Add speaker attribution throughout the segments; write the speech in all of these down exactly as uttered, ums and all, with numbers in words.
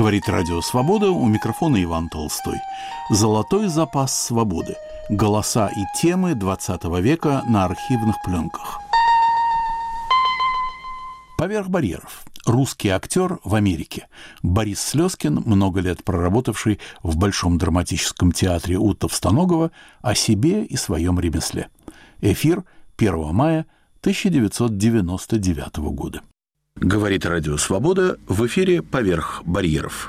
Speaker 1: Говорит Радио Свобода, у микрофона Иван Толстой. Золотой запас свободы. Голоса и темы двадцатого века на архивных пленках. Поверх барьеров. Русский актер в Америке. Борис Слезкин, много лет проработавший в Большом драматическом театре у Товстоногова, о себе и своем ремесле. Эфир первого мая тысяча девятьсот девяносто девятого года. Говорит Радио Свобода, в эфире «Поверх барьеров».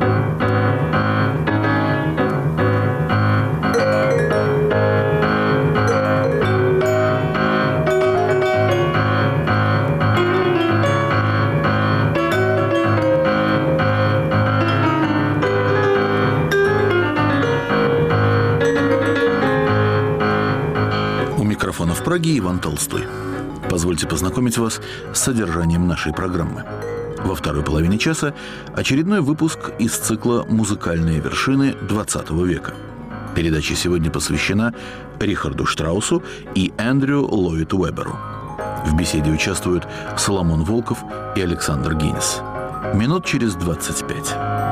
Speaker 1: У микрофона в Праге Иван Толстой. Позвольте познакомить вас с содержанием нашей программы. Во второй половине часа очередной выпуск из цикла «Музыкальные вершины двадцатого века». Передача сегодня посвящена Рихарду Штраусу и Эндрю Ллойд Уэберу. В беседе участвуют Соломон Волков и Александр Гиннес. Минут через двадцать пять.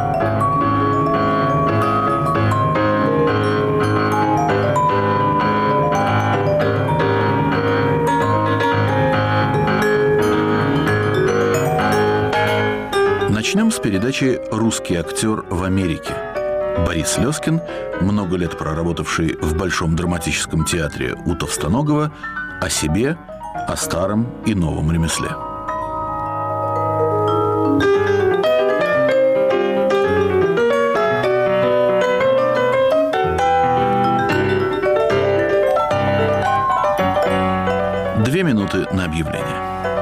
Speaker 1: Начнем с передачи «Русский актер в Америке». Борис Слезкин, много лет проработавший в Большом драматическом театре у Товстоногова, о себе, о старом и новом ремесле. Две минуты на объявление.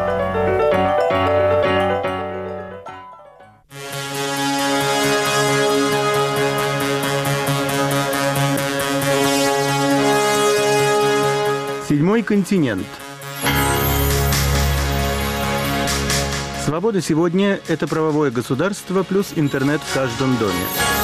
Speaker 2: Седьмой континент. Свобода сегодня – это правовое государство плюс интернет в каждом доме.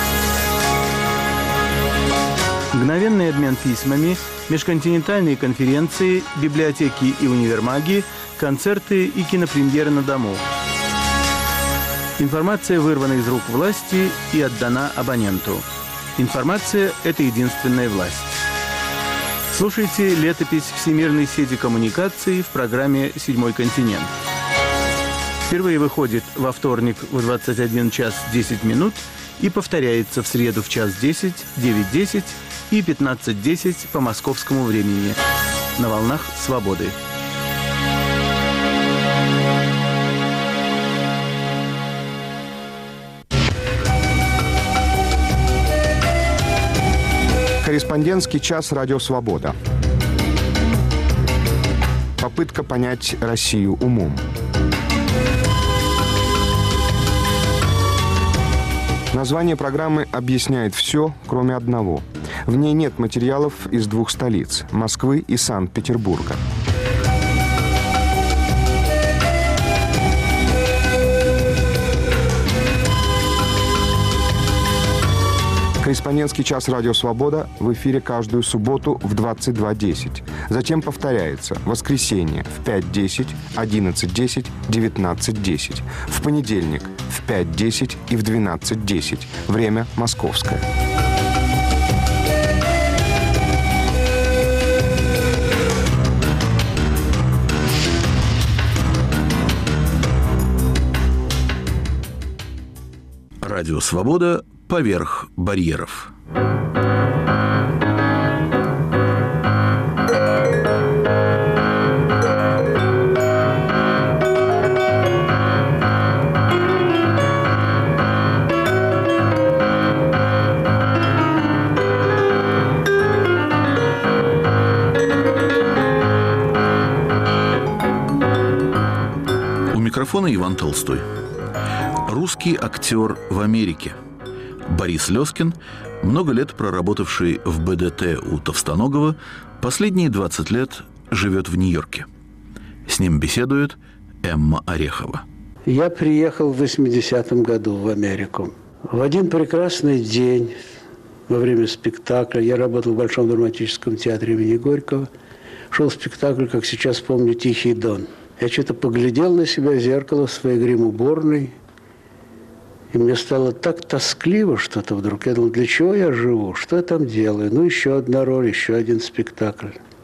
Speaker 2: Мгновенный обмен письмами, межконтинентальные конференции, библиотеки и универмаги, концерты и кинопремьеры на дому. Информация вырвана из рук власти и отдана абоненту. Информация – это единственная власть. Слушайте летопись Всемирной сети коммуникаций в программе «Седьмой континент». Впервые выходит во вторник в двадцать один час десять минут и повторяется в среду в час десять, девять десять и пятнадцать десять по московскому времени на волнах «Свободы».
Speaker 3: Корреспондентский час «Радио Свобода». Попытка понять Россию умом. Название программы объясняет все, кроме одного. В ней нет материалов из двух столиц – Москвы и Санкт-Петербурга. Корреспондентский час «Радио Свобода» в эфире каждую субботу в двадцать два десять. Затем повторяется в воскресенье в пять десять, одиннадцать десять, девятнадцать десять. В понедельник в пять десять и в двенадцать десять. Время московское.
Speaker 1: Радио Свобода. Поверх барьеров. У микрофона Иван Толстой. Русский актер в Америке. Борис Слезкин, много лет проработавший в бэ дэ тэ у Товстоногова, последние двадцать лет живет в Нью-Йорке. С ним беседует Эмма Орехова.
Speaker 4: Я приехал в восьмидесятом году в Америку. В один прекрасный день во время спектакля, я работал в Большом драматическом театре имени Горького, шел спектакль, как сейчас помню, «Тихий Дон». Я что-то поглядел на себя в зеркало в своей грим-уборной И мне стало так тоскливо что-то вдруг. Я думал, для чего я живу? Что я там делаю? Ну, еще одна роль, еще один спектакль.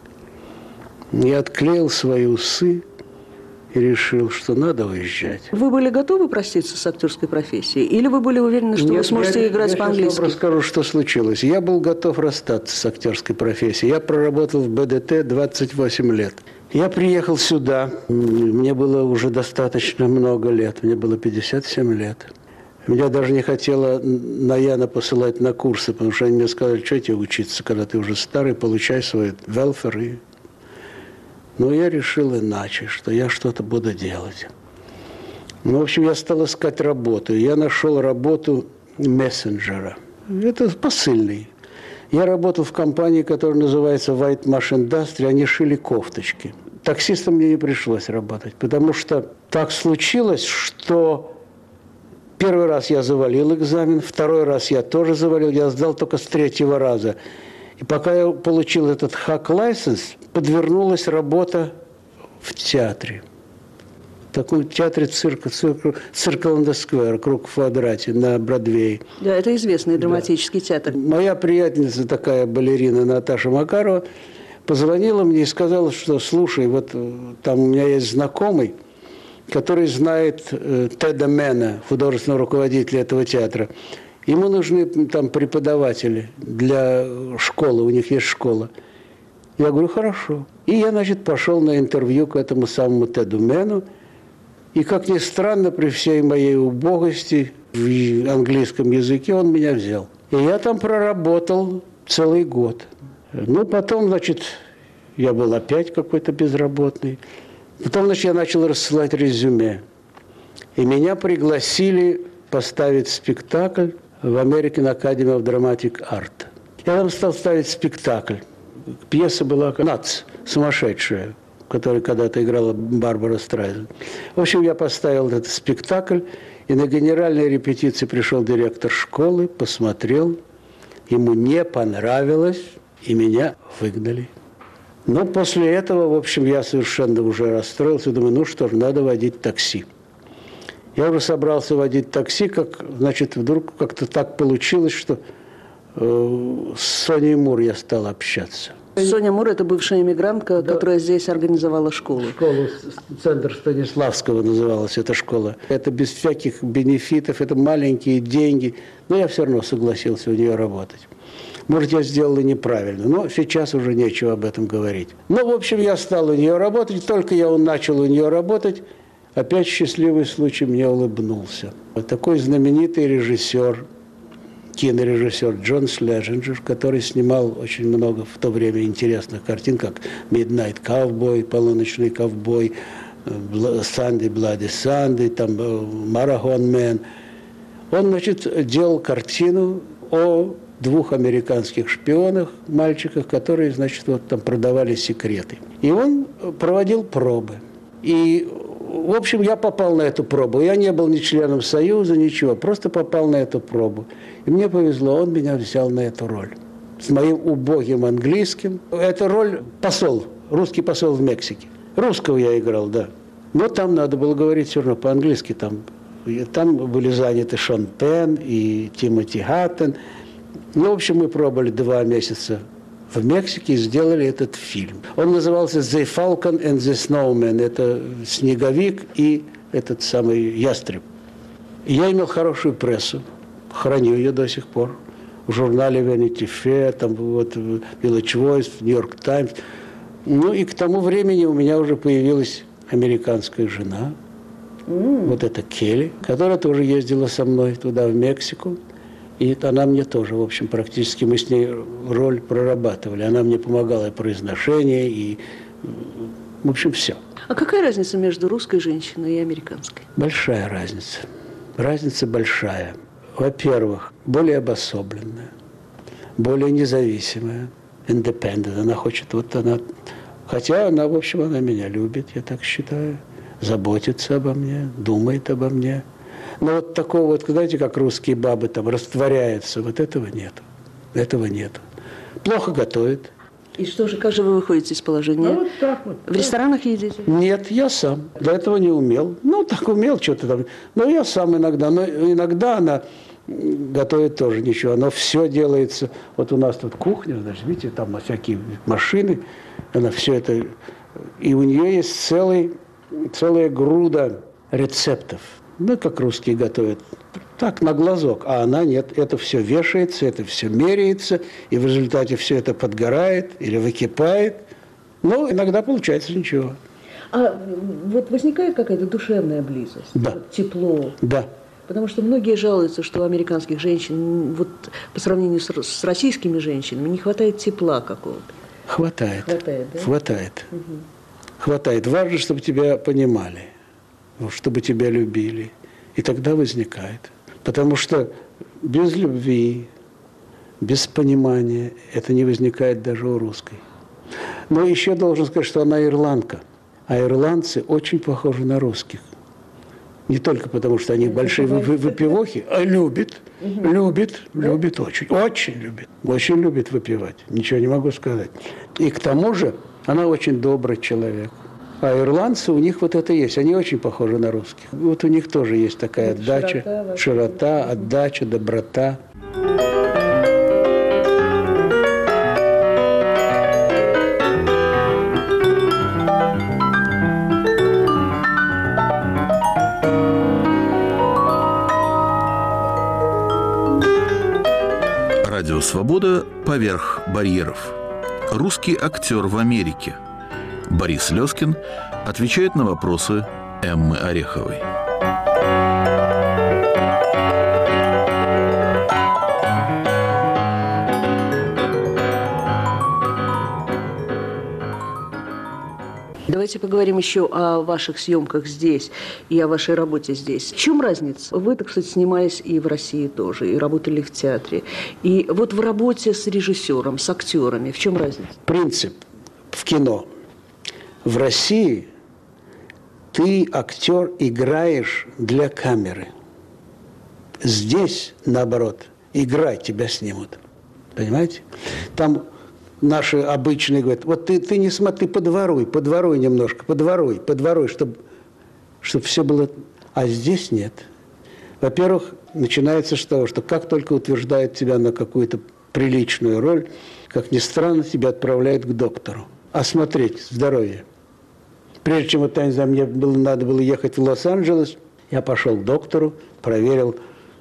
Speaker 4: Я отклеил свои усы и решил, что надо уезжать.
Speaker 5: Вы были готовы проститься с актерской профессией? Или вы были уверены, что
Speaker 4: Нет,
Speaker 5: вы сможете
Speaker 4: я,
Speaker 5: играть
Speaker 4: я
Speaker 5: по-английски?
Speaker 4: Я вам расскажу, что случилось. Я был готов расстаться с актерской профессией. Я проработал в Бэ Дэ Тэ двадцать восемь лет. Я приехал сюда. Мне было уже достаточно много лет. Мне было пятьдесят семь лет. Меня даже не хотела Наяна посылать на курсы, потому что они мне сказали, что тебе учиться, когда ты уже старый, получай свой велфер. И... Но я решил иначе, что я что-то буду делать. Ну, в общем, я стал искать работу. Я нашел работу мессенджера. Это посыльный. Я работал в компании, которая называется White Mash Industry. Они шили кофточки. Таксистом мне не пришлось работать, потому что так случилось, что... Первый раз я завалил экзамен, второй раз я тоже завалил, я сдал только с третьего раза. И пока я получил этот хак-лайсенс, подвернулась работа в театре. В таком театре цирка, цирка, Circle and the Square, круг в квадрате на Бродвее.
Speaker 5: Да, это известный драматический да. театр.
Speaker 4: Моя приятельница, такая балерина Наташа Макарова, позвонила мне и сказала, что, слушай, вот там у меня есть знакомый, который знает э, Теда Мэна, художественного руководителя этого театра. Ему нужны там преподаватели для школы, у них есть школа. Я говорю, хорошо. И я, значит, пошел на интервью к этому самому Теду Мэну. И, как ни странно, при всей моей убогости в английском языке он меня взял. И я там проработал целый год. Ну, потом, значит, я был опять какой-то безработный. Потом, значит, я начал рассылать резюме. И меня пригласили поставить спектакль в American Academy of Dramatic Art. Я там стал ставить спектакль. Пьеса была «Нац», сумасшедшая, в которой когда-то играла Барбара Страйзен. В общем, я поставил этот спектакль, и на генеральной репетиции пришел директор школы, посмотрел, ему не понравилось, и меня выгнали. Но после этого, в общем, я совершенно уже расстроился. Думаю, ну что ж, надо водить такси. Я уже собрался водить такси, как, значит, вдруг как-то так получилось, что э, с Соней Мур я стал общаться.
Speaker 5: Соня Мур – это бывшая эмигрантка, да. которая здесь организовала школу.
Speaker 4: Школу, центр Станиславского называлась эта школа. Это без всяких бенефитов, это маленькие деньги. Но я все равно согласился у нее работать. Может, я сделал и неправильно, но сейчас уже нечего об этом говорить. Ну, в общем, я стал у нее работать, только я начал у нее работать, опять счастливый случай мне улыбнулся. Вот такой знаменитый режиссер, кинорежиссер Джон Слежинджер, который снимал очень много в то время интересных картин, как «Midnight Cowboy», «Полуночный ковбой», «Санди, Блади Санди», там «Марахон Мэн». Он, значит, делал картину о двух американских шпионах, мальчиках, которые, значит, вот там продавали секреты. И он проводил пробы. И, в общем, я попал на эту пробу. Я не был ни членом Союза, ничего, просто попал на эту пробу. И мне повезло, он меня взял на эту роль. С моим убогим английским. Эта роль посол, русский посол в Мексике. Русского я играл, да. Но там надо было говорить все равно по-английски. Там, там были заняты Шон Пенн и Тимоти Хаттон. Ну, в общем, мы пробовали два месяца в Мексике и сделали этот фильм. Он назывался «The Falcon and the Snowman». Это снеговик и этот самый ястреб. И я имел хорошую прессу, храню ее до сих пор. В журнале Vanity Fair, там вот Village Voice, New York Times. Ну и к тому времени у меня уже появилась американская жена. Mm. Вот эта Келли, которая тоже ездила со мной туда, в Мексику. И она мне тоже, в общем, практически мы с ней роль прорабатывали. Она мне помогала и произношение, и, в общем, все.
Speaker 5: А какая разница между русской женщиной и американской?
Speaker 4: Большая разница. Разница большая. Во-первых, более обособленная, более независимая, independent. Она хочет, вот она... Хотя она, в общем, она меня любит, я так считаю, заботится обо мне, думает обо мне. Но вот такого вот, знаете, как русские бабы там растворяются, вот этого нет. Этого нет. Плохо готовит.
Speaker 5: И что же, как же вы выходите из положения?
Speaker 4: А вот так вот.
Speaker 5: В ресторанах едите?
Speaker 4: Нет, я сам. До этого не умел. Ну, так умел что-то там. Но я сам иногда. Но иногда она готовит тоже ничего. Оно все делается. Вот у нас тут кухня, значит, видите, там всякие машины. Она все это... И у нее есть целый, целая груда рецептов. Ну, как русские готовят. Так, на глазок. А она нет. Это все вешается, это все меряется. И в результате все это подгорает или выкипает. Ну, иногда получается ничего.
Speaker 5: А вот возникает какая-то душевная близость?
Speaker 4: Да.
Speaker 5: Вот тепло?
Speaker 4: Да.
Speaker 5: Потому что многие жалуются, что у американских женщин, вот по сравнению с, с российскими женщинами, не хватает тепла какого-то.
Speaker 4: Хватает.
Speaker 5: Хватает, да?
Speaker 4: Хватает.
Speaker 5: Угу.
Speaker 4: Хватает. Важно, чтобы тебя понимали, чтобы тебя любили. И тогда возникает. Потому что без любви, без понимания это не возникает даже у русской. Но еще должен сказать, что она ирландка. А ирландцы очень похожи на русских. Не только потому, что они большие выпивохи, а любят, угу. любят, любят очень, очень любят, очень любят выпивать. Ничего не могу сказать. И к тому же она очень добрый человек. А ирландцы, у них вот это есть. Они очень похожи на русских. Вот у них тоже есть такая вот отдача, широта, широта, отдача, доброта.
Speaker 1: Радио «Свобода» поверх барьеров. Русский актер в Америке. Борис Лёскин отвечает на вопросы Эммы Ореховой.
Speaker 5: Давайте поговорим еще о ваших съемках здесь и о вашей работе здесь. В чем разница? Вы, так сказать, снимались и в России тоже, и работали в театре. И вот в работе с режиссером, с актерами, в чем разница?
Speaker 4: Принцип в кино. В России ты, актер, играешь для камеры. Здесь, наоборот, играй, тебя снимут. Понимаете? Там наши обычные говорят, вот ты, ты не смотри, подворуй, подворуй немножко, подворуй, подворуй, чтобы чтоб все было... А здесь нет. Во-первых, начинается с того, что как только утверждают тебя на какую-то приличную роль, как ни странно, тебя отправляют к доктору. Осмотреть здоровье. Прежде чем, вот, я не знаю, мне было, надо было ехать в Лос-Анджелес, я пошел к доктору, проверил,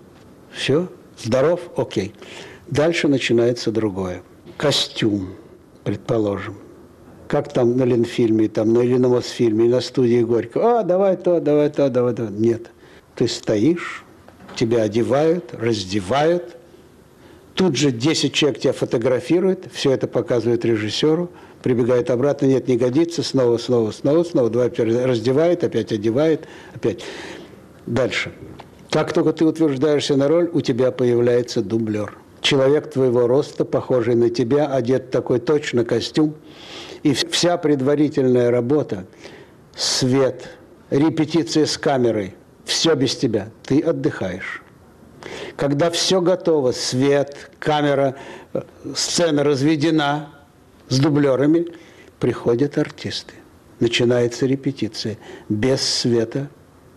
Speaker 4: все, здоров, окей. Дальше начинается другое. Костюм, предположим. Как там на Ленфильме, там, на, или на Мосфильме, или на студии Горького. А, давай то, давай то, давай то. Нет. Ты стоишь, тебя одевают, раздевают. Тут же десять человек тебя фотографируют, все это показывают режиссеру, прибегает обратно, нет, не годится, снова, снова, снова, снова, два раздевает, опять одевает, опять. Дальше. Как только ты утверждаешься на роль, у тебя появляется дублер. Человек твоего роста, похожий на тебя, одет в такой точно костюм. И вся предварительная работа, свет, репетиция с камерой, все без тебя. Ты отдыхаешь. Когда все готово, свет, камера, сцена разведена с дублерами, приходят артисты. Начинается репетиция без света.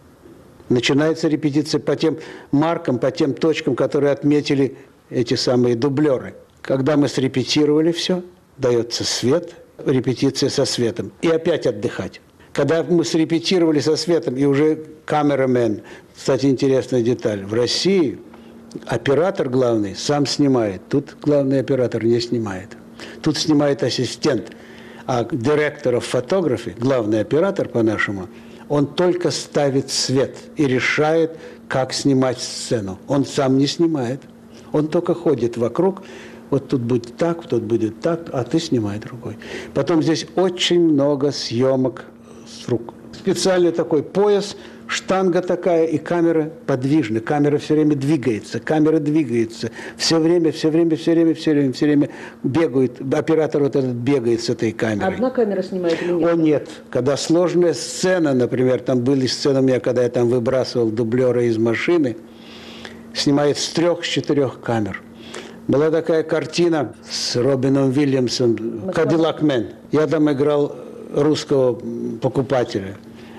Speaker 4: Начинается репетиция по тем маркам, по тем точкам, которые отметили эти самые дублеры. Когда мы срепетировали все, дается свет, репетиция со светом. И опять отдыхать. Когда мы срепетировали со светом, и уже камерамен, кстати, интересная деталь, в России оператор главный сам снимает. Тут главный оператор не снимает. Тут снимает ассистент. А директор в фотографе, главный оператор по-нашему, он только ставит свет и решает, как снимать сцену. Он сам не снимает. Он только ходит вокруг, вот тут будет так, тут будет так, а ты снимай другой. Потом здесь очень много съемок с рук. Специальный такой пояс, штанга такая, и камера подвижна. Камера все время двигается, камера двигается. Все время, все время, все время, все время, все время бегает. Оператор вот этот бегает с этой камерой.
Speaker 5: Одна камера снимает или нет?
Speaker 4: О, нет. Когда сложная сцена, например, там были сцены у меня, когда я там выбрасывал дублера из машины, снимает с трех, с четырех камер. Была такая картина с Робином Уильямсом «Кадиллак Мэн». Я там играл русского покупателя.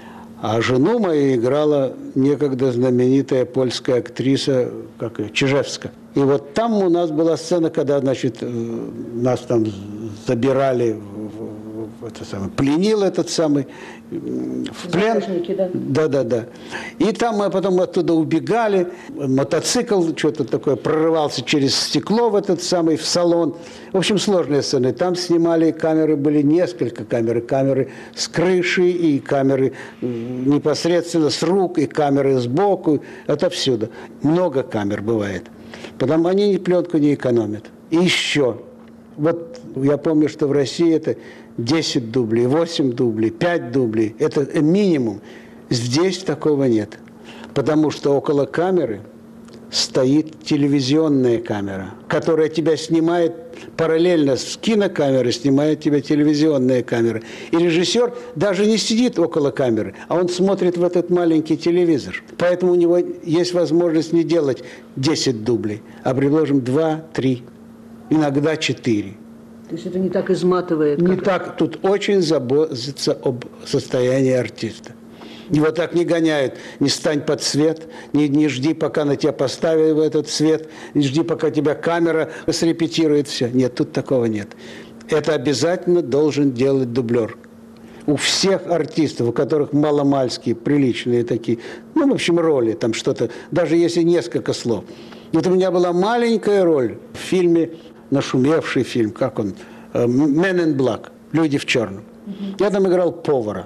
Speaker 4: А жену мою играла некогда знаменитая польская актриса, как ее, Чижевска. И вот там у нас была сцена, когда, значит, нас там забирали, в, в, это самое, пленил этот самый, в плен. Да? да, да, да. И там мы потом оттуда убегали, мотоцикл, что-то такое, прорывался через стекло в этот самый, в салон. В общем, сложные сцены. Там снимали, камеры были несколько камер. Камеры с крыши, и камеры непосредственно с рук, и камеры сбоку. Это всюду. Много камер бывает. Потому они пленку не экономят. И еще. Вот я помню, что в России это десять дублей, восемь дублей, пять дублей. Это минимум. Здесь такого нет. Потому что около камеры стоит телевизионная камера, которая тебя снимает параллельно с кинокамерой, снимает тебя телевизионная камера. И режиссер даже не сидит около камеры, а он смотрит в этот маленький телевизор. Поэтому у него есть возможность не делать десять дублей, а, предложим, два, три, иногда четыре.
Speaker 5: То есть это не так изматывает?
Speaker 4: Не так. Тут очень заботится об состоянии артиста. Его так не гоняют. Не стань под свет, не, не жди, пока на тебя поставили в этот свет, не жди, пока тебя камера срепетирует все. Нет, тут такого нет. Это обязательно должен делать дублер. У всех артистов, у которых маломальские, приличные такие, ну, в общем, роли, там что-то, даже если несколько слов. Вот у меня была маленькая роль в фильме, нашумевший фильм, как он, «Men in Black», «Люди в черном». Я там играл повара.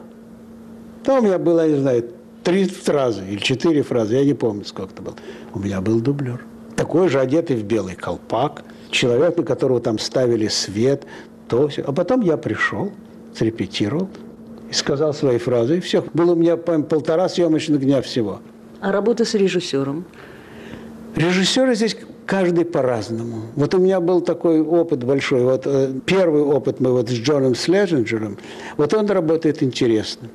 Speaker 4: Там у меня было, я не знаю, три фразы или четыре фразы, я не помню, сколько это было. У меня был дублер. Такой же, одетый в белый колпак, человек, на которого там ставили свет, то все. А потом я пришел, срепетировал и сказал свои фразы, и все. Было у меня, по-моему, полтора съемочных дня всего.
Speaker 5: А работа с режиссером?
Speaker 4: Режиссеры здесь каждый по-разному. Вот у меня был такой опыт большой. Вот э, первый опыт мы вот с Джоном Слежинджером, вот он работает интересно.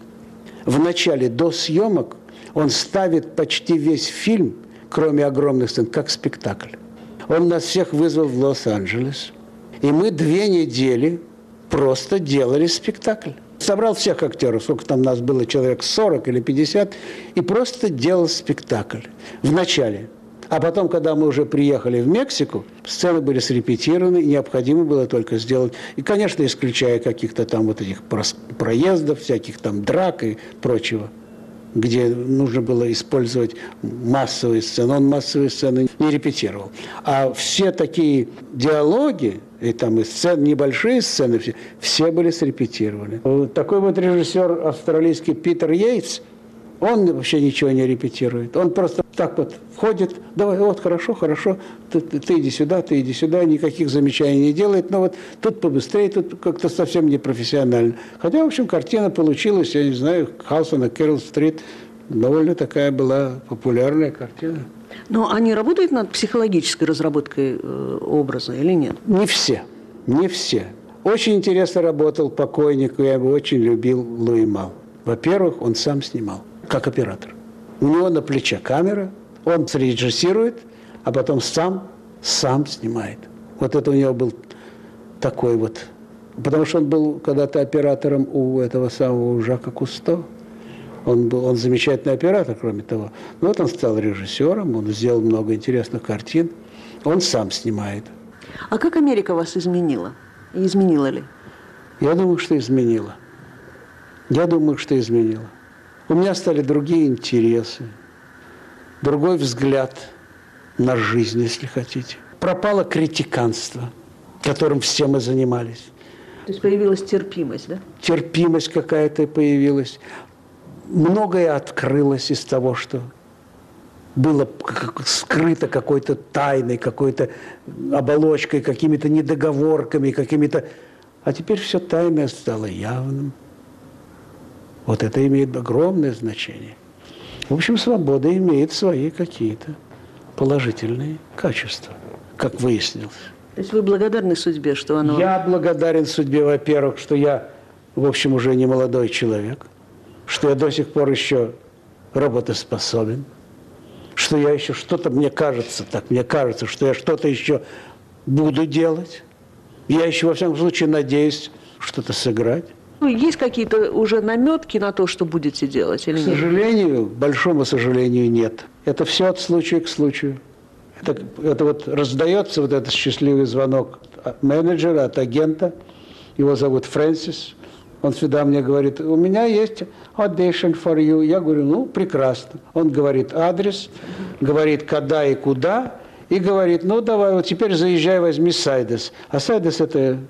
Speaker 4: В начале, до съемок, он ставит почти весь фильм, кроме огромных сцен, как спектакль. Он нас всех вызвал в Лос-Анджелес. И мы две недели просто делали спектакль. Собрал всех актеров, сколько там нас было, человек сорок или пятьдесят, и просто делал спектакль. В начале. А потом, когда мы уже приехали в Мексику, сцены были срепетированы, и необходимо было только сделать, и, конечно, исключая каких-то там вот этих проездов, всяких там драк и прочего, где нужно было использовать массовые сцены. Он массовые сцены не репетировал. А все такие диалоги, и там и сцены, небольшие сцены, все, все были срепетированы. Вот такой вот режиссер австралийский Питер Йейтс, он вообще ничего не репетирует. Он просто так вот входит, давай, вот, хорошо, хорошо, ты, ты, ты иди сюда, ты иди сюда, никаких замечаний не делает, но вот тут побыстрее, тут как-то совсем непрофессионально. Хотя, в общем, картина получилась, я не знаю, «Хаус на Кэрол-стрит», довольно такая была популярная картина.
Speaker 5: Но они работают над психологической разработкой э, образа или нет?
Speaker 4: Не все, не все. Очень интересно работал покойник, я его очень любил, Луи Мал. Во-первых, он сам снимал, как оператор. У него на плече камера, он срежиссирует, а потом сам, сам снимает. Вот это у него был такой вот... Потому что он был когда-то оператором у этого самого Жака Кусто. Он был он замечательный оператор, кроме того. Но вот он стал режиссером, он сделал много интересных картин. Он сам снимает.
Speaker 5: А как Америка вас изменила? И изменила ли?
Speaker 4: Я думаю, что изменила. Я думаю, что изменила. У меня стали другие интересы, другой взгляд на жизнь, если хотите. Пропало критиканство, которым все мы занимались.
Speaker 5: То есть появилась терпимость, да?
Speaker 4: Терпимость какая-то появилась. Многое открылось из того, что было скрыто какой-то тайной, какой-то оболочкой, какими-то недоговорками, какими-то... А теперь все тайное стало явным. Вот это имеет огромное значение. В общем, свобода имеет свои какие-то положительные качества, как выяснилось.
Speaker 5: То есть вы благодарны судьбе, что оно...
Speaker 4: Я благодарен судьбе, во-первых, что я, в общем, уже не молодой человек, что я до сих пор еще работоспособен, что я еще что-то, мне кажется так, мне кажется, что я что-то еще буду делать. Я еще, во всяком случае, надеюсь что-то сыграть.
Speaker 5: Ну, есть какие-то уже наметки на то, что будете делать или
Speaker 4: К
Speaker 5: нет?
Speaker 4: сожалению, к большому сожалению, нет. Это все от случая к случаю. Это, это вот раздается вот этот счастливый звонок от менеджера, от агента. Его зовут Фрэнсис. Он всегда мне говорит: у меня есть audition for you. Я говорю: ну, прекрасно. Он говорит адрес, говорит когда и куда, и говорит: ну, давай, вот теперь заезжай, возьми сайдес. А сайдес – это э,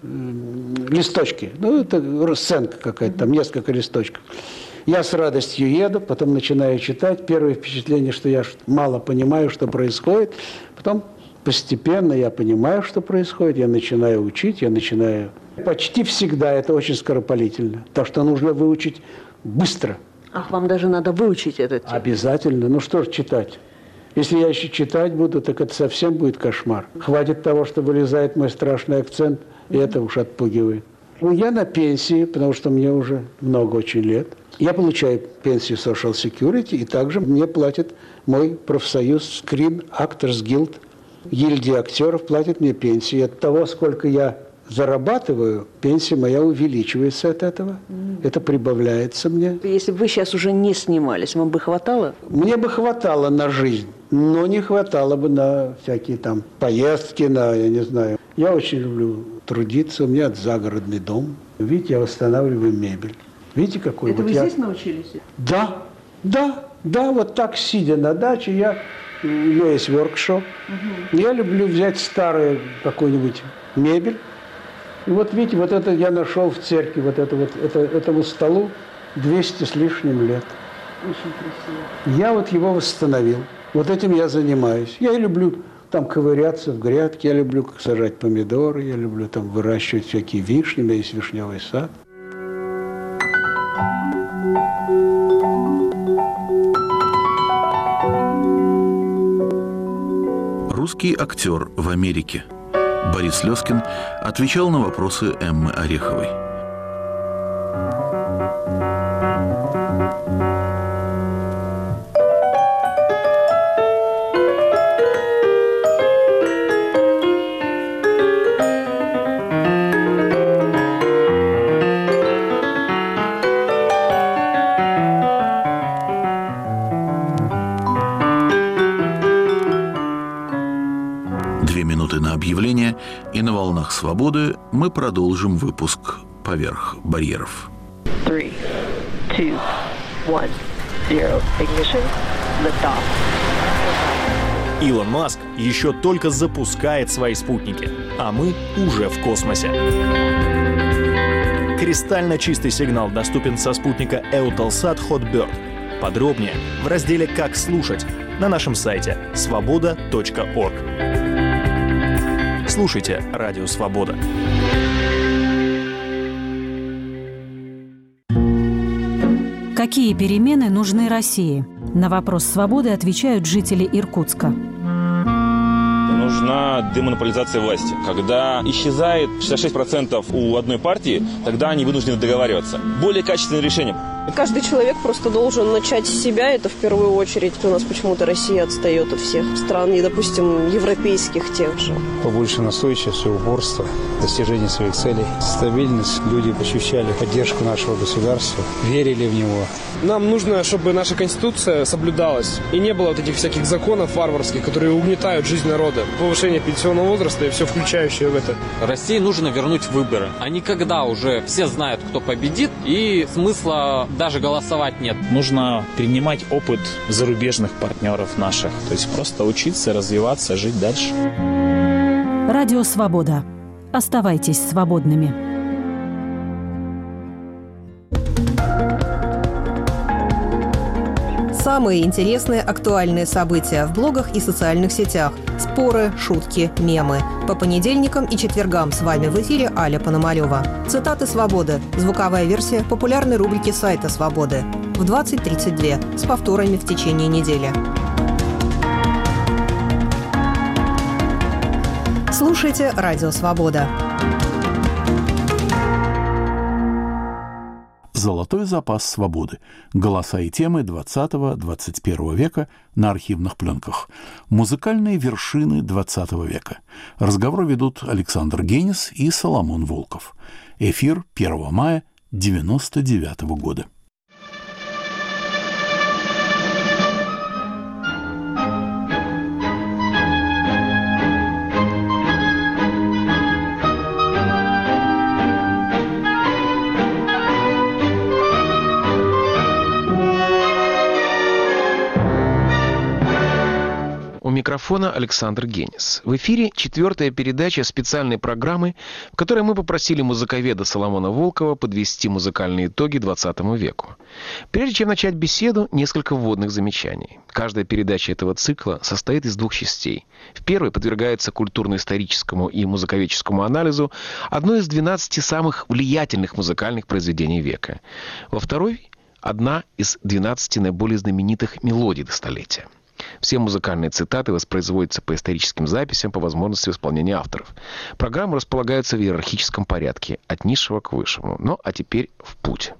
Speaker 4: листочки. Ну, это сценка какая-то, там несколько листочков. Я с радостью еду, потом начинаю читать. Первое впечатление, что я мало понимаю, что происходит. Потом постепенно я понимаю, что происходит. Я начинаю учить, я начинаю... Почти всегда это очень скоропалительно. Так что нужно выучить быстро.
Speaker 5: Ах, вам даже надо выучить этот текст.
Speaker 4: Обязательно. Ну что ж читать? Если я еще читать буду, так это совсем будет кошмар. Хватит того, что вылезает мой страшный акцент, и это уж отпугивает. Ну, я на пенсии, потому что мне уже много очень лет. Я получаю пенсию Social Security, и также мне платит мой профсоюз Screen Actors Guild. Гильдия актеров платит мне пенсию. От того, сколько я зарабатываю, пенсия моя увеличивается от этого. Mm. Это прибавляется мне.
Speaker 5: Если бы вы сейчас уже не снимались, вам бы хватало?
Speaker 4: Мне бы хватало на жизнь, но не хватало бы на всякие там поездки, на, я не знаю. Я очень люблю трудиться, у меня загородный дом. Видите, я восстанавливаю мебель. Видите, какой
Speaker 5: Это
Speaker 4: вот
Speaker 5: вы
Speaker 4: я...
Speaker 5: здесь научились?
Speaker 4: Да, да, да, вот так, сидя на даче, я... у меня есть воркшоп. Угу. Я люблю взять старую какую-нибудь мебель. И вот видите, вот это я нашел в церкви, вот это вот, это, этому столу двести с лишним лет.
Speaker 5: Очень красиво.
Speaker 4: Я вот его восстановил. Вот этим я занимаюсь. Я люблю там ковыряться в грядке, я люблю сажать помидоры, я люблю там выращивать всякие вишни, у меня есть вишневый сад.
Speaker 1: Русский актер в Америке. Борис Лёскин отвечал на вопросы Эммы Ореховой. Две минуты на объявление, и на волнах свободы мы продолжим выпуск «Поверх барьеров».
Speaker 6: Three, two, one, zero. Ignition. Liftoff.
Speaker 7: Илон Маск еще только запускает свои спутники, а мы уже в космосе. Кристально чистый сигнал доступен со спутника Eutelsat Hotbird. Подробнее в разделе «Как слушать» на нашем сайте свобода точка орг. Слушайте Радио Свобода.
Speaker 8: Какие перемены нужны России? На вопрос «Свободы» отвечают жители Иркутска.
Speaker 9: Нужна демонополизация власти. Когда исчезает шестьдесят шесть процентов у одной партии, тогда они вынуждены договариваться. Более качественное решение.
Speaker 10: Каждый человек просто должен начать с себя, это в первую очередь. У нас почему-то Россия отстает от всех стран, и, допустим, европейских тех же.
Speaker 11: Побольше настойчивости, упорства, достижения своих целей, стабильность. Люди ощущали поддержку нашего государства, верили в него.
Speaker 12: Нам нужно, чтобы наша Конституция соблюдалась, и не было вот этих всяких законов варварских, которые угнетают жизнь народа. Повышение пенсионного возраста и все включающее в это.
Speaker 13: России нужно вернуть выборы. А не когда уже все знают, кто победит, и смысла даже голосовать нет.
Speaker 14: Нужно перенимать опыт зарубежных партнеров наших. То есть просто учиться, развиваться, жить дальше.
Speaker 8: Радио Свобода. Оставайтесь свободными.
Speaker 15: Самые интересные актуальные события в блогах и социальных сетях. Споры, шутки, мемы. По понедельникам и четвергам с вами в эфире Аля Пономарёва. Цитаты «Свободы». Звуковая версия популярной рубрики сайта «Свободы». В двадцать тридцать два с повторами в течение недели. Слушайте «Радио Свобода».
Speaker 1: «Золотой запас свободы. Голоса и темы двадцатого-двадцать первого века на архивных пленках. Музыкальные вершины двадцатого века». Разговор ведут Александр Генис и Соломон Волков. Эфир первого мая девяносто девятого года.
Speaker 16: У микрофона Александр Генис. В эфире четвертая передача специальной программы, в которой мы попросили музыковеда Соломона Волкова подвести музыкальные итоги двадцатому веку. Прежде чем начать беседу, несколько вводных замечаний. Каждая передача этого цикла состоит из двух частей. В первой подвергается культурно-историческому и музыковедческому анализу одно из двенадцати самых влиятельных музыкальных произведений века. Во второй – одна из двенадцати наиболее знаменитых мелодий до столетия. Все музыкальные цитаты воспроизводятся по историческим записям по возможности исполнения авторов. Программы располагаются в иерархическом порядке, от низшего к высшему. Ну, а теперь в путь.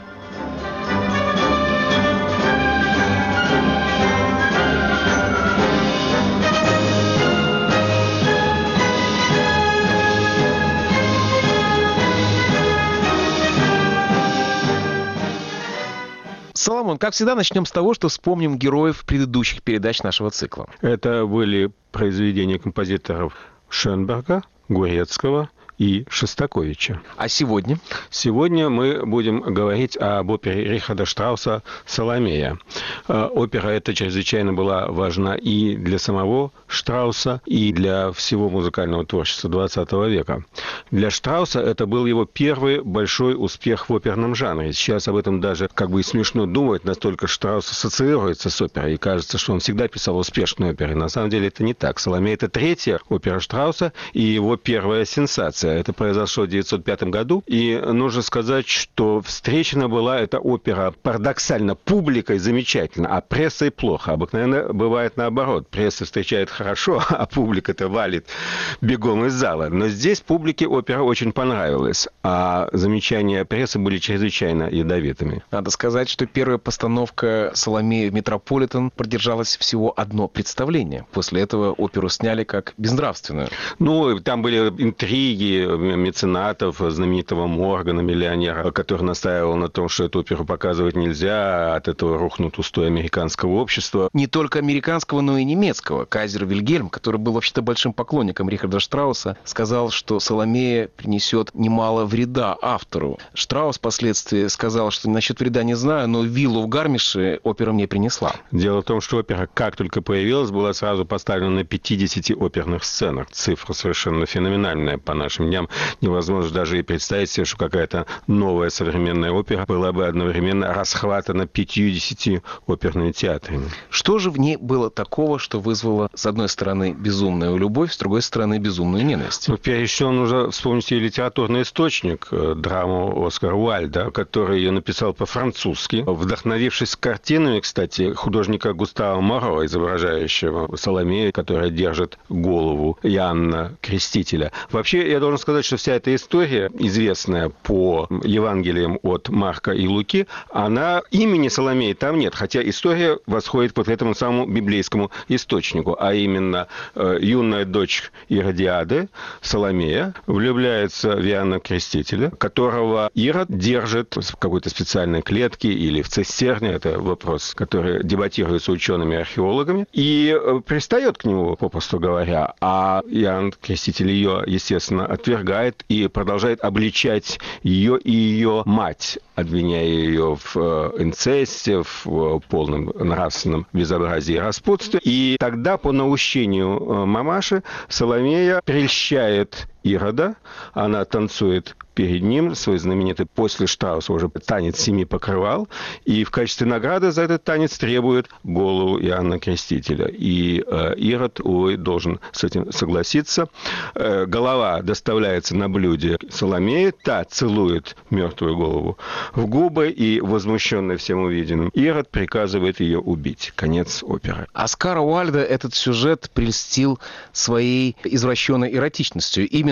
Speaker 16: Соломон, как всегда, начнем с того, что вспомним героев предыдущих передач нашего цикла.
Speaker 17: Это были произведения композиторов Шенберга, Гурецкого и Шостаковича.
Speaker 16: А сегодня?
Speaker 17: Сегодня мы будем говорить об опере Рихарда Штрауса «Соломея». Опера эта чрезвычайно была важна и для самого Штрауса, и для всего музыкального творчества двадцатого века. Для Штрауса это был его первый большой успех в оперном жанре. Сейчас об этом даже как бы и смешно думать, настолько Штраус ассоциируется с оперой, и кажется, что он всегда писал успешные оперы. На самом деле это не так. «Соломея» — это третья опера Штрауса и его первая сенсация. Это произошло в девятьсот пятом году, и нужно сказать, что встречена была эта опера парадоксально публикой замечательно, а прессой плохо. Обыкновенно бывает наоборот. Пресса встречает хорошо, а публика-то валит бегом из зала. Но здесь публике опера очень понравилась, а замечания прессы были чрезвычайно ядовитыми.
Speaker 16: Надо сказать, что первая постановка «Соломея» в Метрополитен продержалась всего одно представление. После этого оперу сняли как безнравственную.
Speaker 17: Ну, там были интриги меценатов, знаменитого Моргана, миллионера, который настаивал на том, что эту оперу показывать нельзя, а от этого рухнут устои американского общества.
Speaker 16: Не только американского, но и немецкого. Кайзер Вильгельм, который был вообще-то большим поклонником Рихарда Штрауса, сказал, что «Соломея» принесет немало вреда автору. Штраус впоследствии сказал, что насчет вреда не знаю, но виллу в Гармише опера мне принесла.
Speaker 17: Дело в том, что опера, как только появилась, была сразу поставлена на пятидесяти оперных сценах. Цифра совершенно феноменальная по нашим дням. Невозможно даже и представить себе, что какая-то новая современная опера была бы одновременно расхватана пятьюдесятью оперными театрами.
Speaker 16: Что же в ней было такого, что вызвало, с одной стороны, безумную любовь, с другой стороны, безумную ненависть?
Speaker 17: Ну, прежде всего, нужно вспомнить и литературный источник, драму Оскара Уайльда, который ее написал по-французски, вдохновившись картинами, кстати, художника Густава Моро, изображающего Соломею, которая держит голову Иоанна Крестителя. Вообще, я должен сказать, что вся эта история, известная по Евангелиям от Марка и Луки, она имени Соломеи там нет, хотя история восходит по этому самому библейскому источнику, а именно э, юная дочь Иродиады, Соломея, влюбляется в Иоанна Крестителя, которого Ирод держит в какой-то специальной клетке или в цистерне, это вопрос, который дебатируется учеными и археологами, и э, пристает к нему, попросту говоря, а Иоанн Креститель ее, естественно, отвергает и продолжает обличать ее и ее мать, обвиняя ее в инцесте, в полном нравственном безобразии и распутстве. И тогда, по наущению мамаши, Соломея прельщает Ирода, она танцует перед ним свой знаменитый после Штрауса уже танец семи покрывал, и в качестве награды за этот танец требует голову Иоанна Крестителя. И э, Ирод, увы, должен с этим согласиться. Э, голова доставляется на блюде Соломеи, та целует мертвую голову в губы, и, возмущенный всем увиденным, Ирод приказывает ее убить. Конец оперы.
Speaker 16: Оскара Уайльда этот сюжет прельстил своей извращенной эротичностью. Именно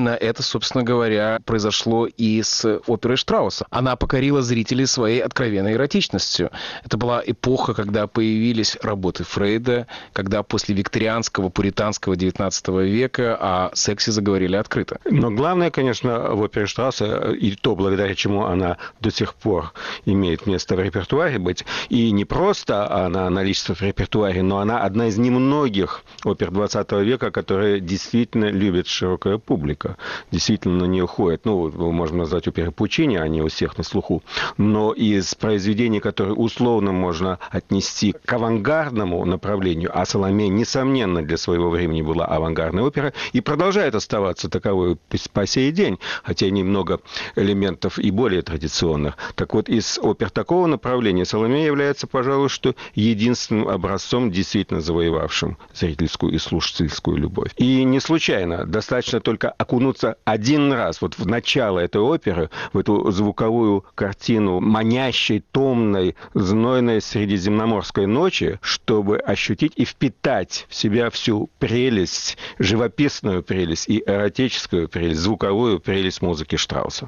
Speaker 16: именно это, собственно говоря, произошло и с оперой Штрауса. Она покорила зрителей своей откровенной эротичностью. Это была эпоха, когда появились работы Фрейда, когда после викторианского, пуританского девятнадцатого века о сексе заговорили открыто.
Speaker 17: Но главное, конечно, в опере Штрауса, и то, благодаря чему она до сих пор имеет место в репертуаре быть, и не просто она наличествует в репертуаре, но она одна из немногих опер двадцатого века, которые действительно любит широкая публика, действительно на нее ходит. Ну, мы можем назвать оперы Пучини, они у всех на слуху, но из произведений, которые условно можно отнести к авангардному направлению, а Соломея, несомненно, для своего времени была авангардной оперой и продолжает оставаться таковой по сей день, хотя и немного элементов и более традиционных. Так вот, из опер такого направления Соломея является, пожалуй, что единственным образцом, действительно завоевавшим зрительскую и слушательскую любовь. И не случайно, достаточно только окунуться один раз вот в начало этой оперы, в эту звуковую картину манящей, томной, знойной средиземноморской ночи, чтобы ощутить и впитать в себя всю прелесть, живописную прелесть и эротическую прелесть, звуковую прелесть музыки Штрауса.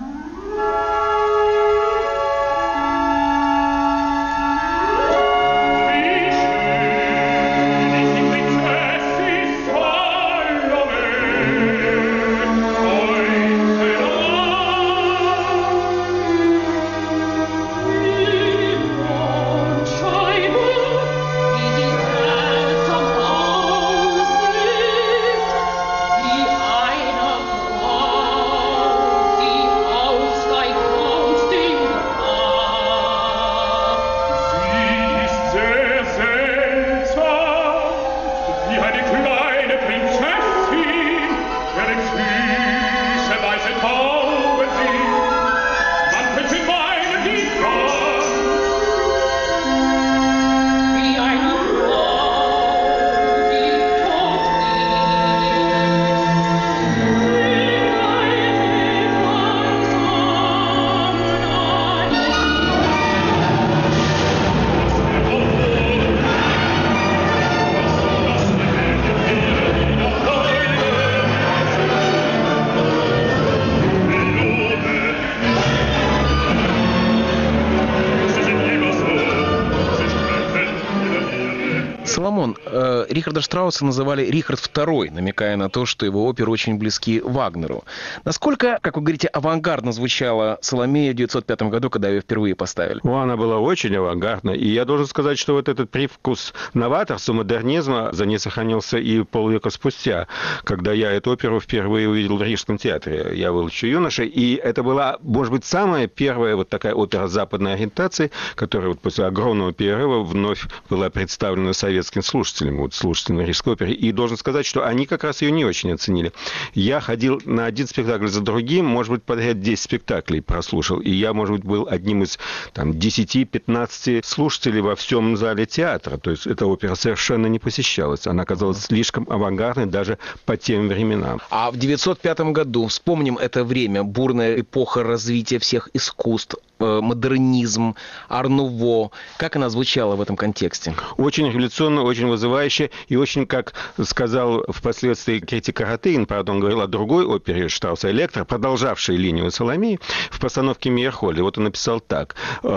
Speaker 16: Соломон, э, Рихарда Штрауса называли Рихард второй, намекая на то, что его оперы очень близки Вагнеру. Насколько, как вы говорите, авангардно звучала «Соломея» в девятьсот пятом году, когда ее впервые поставили?
Speaker 17: Ну, она была очень авангардна. И я должен сказать, что вот этот привкус новаторства, модернизма за ней сохранился и полвека спустя, когда я эту оперу впервые увидел в Рижском театре. Я был еще юношей, и это была, может быть, самая первая вот такая опера западной ориентации, которая вот после огромного перерыва вновь была представлена советским слушателям, вот слушателям Рижской оперы. И должен сказать, что они как раз ее не очень оценили. Я ходил на один спектакль за другим, может быть, подряд десять спектаклей прослушал, и я, может быть, был одним из там десяти-пятнадцати слушателей во всем зале театра. То есть эта опера совершенно не посещалась. Она оказалась слишком авангардной даже по тем временам.
Speaker 16: А в девятьсот пятом году, вспомним это время, бурная эпоха развития всех искусств, модернизм, ар-нуво. Как она звучала в этом контексте?
Speaker 17: Очень революционно, очень вызывающе и очень, как сказал впоследствии критик Каратеин, правда, он говорил о другой опере Штрауса «Электра», продолжавшей линию Соломеи в постановке Мейерхольда. Вот он написал так.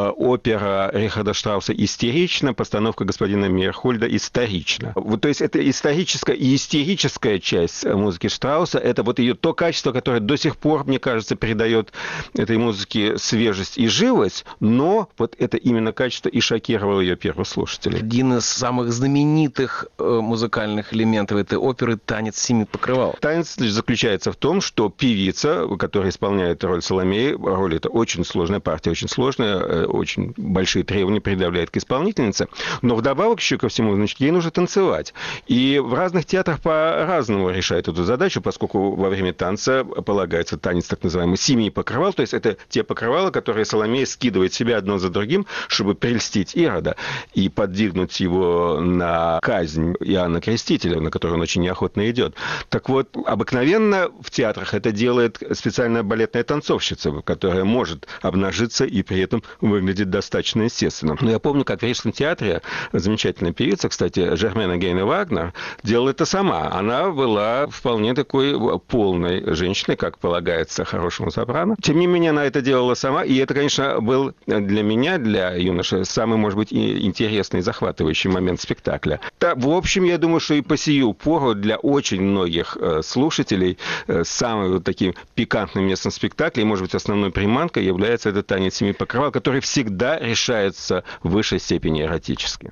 Speaker 17: Опера Рихарда Штрауса истерична, постановка господина Мейерхольда исторична. Вот, то есть это историческая и истерическая часть музыки Штрауса, это вот ее то качество, которое до сих пор, мне кажется, придает этой музыке свежесть и живость, но вот это именно качество и шокировало ее первых слушателей.
Speaker 16: Один из самых знаменитых э, музыкальных элементов этой оперы — танец семи покрывал.
Speaker 17: Танец заключается в том, что певица, которая исполняет роль Соломеи, роль это очень сложная партия, очень сложная, э, очень большие требования предъявляет к исполнительнице, но вдобавок еще ко всему, значит, ей нужно танцевать. И в разных театрах по-разному решают эту задачу, поскольку во время танца полагается танец так называемый семи покрывал, то есть это те покрывала, которые Соломея Соломея скидывает себя одно за другим, чтобы прельстить Ирода и подвигнуть его на казнь Иоанна Крестителя, на которую он очень неохотно идет. Так вот, обыкновенно в театрах это делает специальная балетная танцовщица, которая может обнажиться и при этом выглядит достаточно естественно. Но я помню, как в Рижском театре замечательная певица, кстати, Жермена Гейне Вагнер, делала это сама. Она была вполне такой полной женщиной, как полагается хорошему сопрано. Тем не менее, она это делала сама, и это, конечно, был для меня, для юноши, самый, может быть, интересный и захватывающий момент спектакля. Да, в общем, я думаю, что и по сию пору для очень многих э, слушателей э, самым вот таким пикантным местом спектакля, и, может быть, основной приманкой является этот танец семи покрывал, который всегда решается в высшей степени эротически.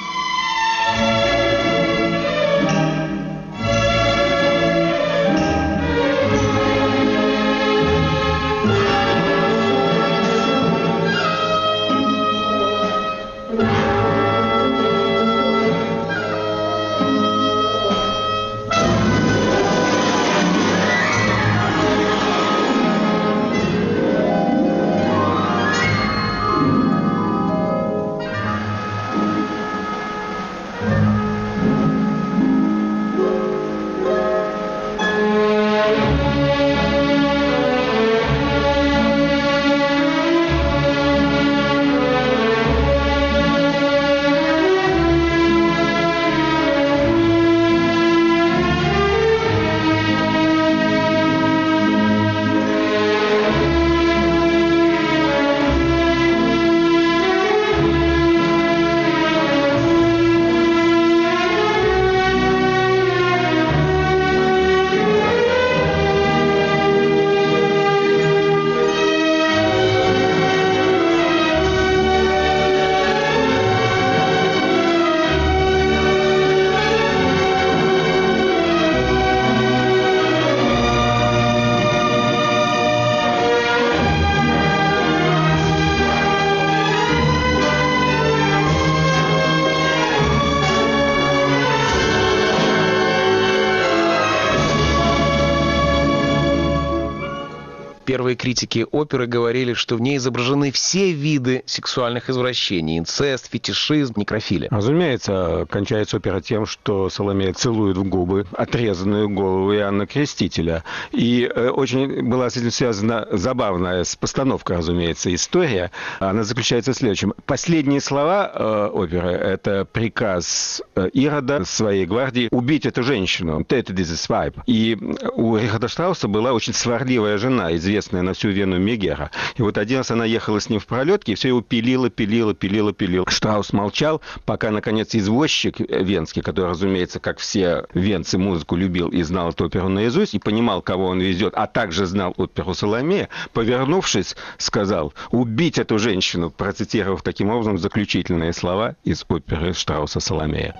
Speaker 16: Первые критики оперы говорили, что в ней изображены все виды сексуальных извращений: инцест, фетишизм, некрофилия.
Speaker 17: Разумеется, кончается опера тем, что Соломея целует в губы отрезанную голову Иоанна Крестителя. И э, очень была с этим связана забавная с постановкой, разумеется, история. Она заключается в следующем. Последние слова э, оперы — это приказ э, Ирода своей гвардии убить эту женщину. «Töte dieses Weib». И у Рихарда Штрауса была очень сварливая жена, известная на всю Вену Мегера. И вот один раз она ехала с ним в пролетке и все его пилила, пилила, пилила, пилила. Штраус молчал, пока, наконец, извозчик венский, который, разумеется, как все венцы, музыку любил и знал эту оперу наизусть, и понимал, кого он везет, а также знал оперу «Соломея», повернувшись, сказал: «Убить эту женщину», процитировав таким образом заключительные слова из оперы Штрауса «Соломея».